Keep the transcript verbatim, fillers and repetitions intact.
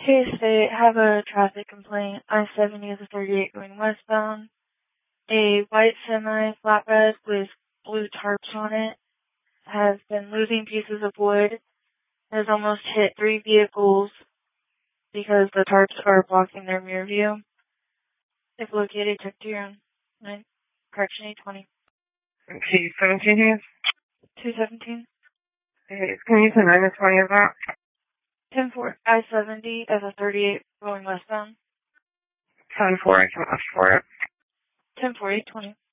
Hey, State, have a traffic complaint. I seventy is a thirty-eight going westbound. A white semi flatbed with blue tarps on it has been losing pieces of wood. Has almost hit three vehicles because the tarps are blocking their rear view. If located, check to your own. Nine, correction eight twenty. T seventeen here? two seventeen. Hey, can you use the nine to twenty of that? ten four, I seventy as a thirty-eight going westbound. ten four, I can ask for it. ten four, eight twenty.